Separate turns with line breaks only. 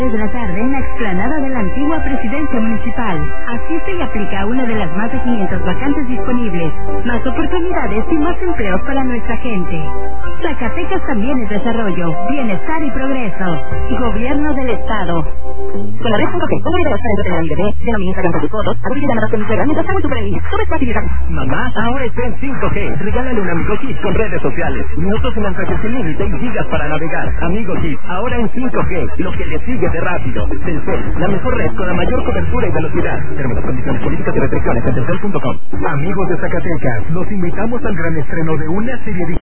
de la tarde en la explanada de la antigua presidencia municipal. Asiste y aplica una de las más de 500 vacantes disponibles. Más oportunidades y más empleos para nuestra gente. Zacatecas también es desarrollo, bienestar y progreso. Gobierno del Estado. Con la red 5G, todo video está en el bebé, de mi Instagram con tus fotos, a tu llamadas con mi suegra mientras hago tu playlist. Todo es fácil y rápido.
Mamá, ahora está en 5G. Regálale un Amigo Kit con redes sociales, minutos sin mensajes sin límite y gigas para navegar. Amigo Kit, ahora en 5G, lo que le sigue de rápido. Telcel, la mejor red con la mayor cobertura y velocidad. Términos, condiciones, políticas y restricciones en telcel.com.
Amigos de Zacatecas, los invitamos al gran estreno de una serie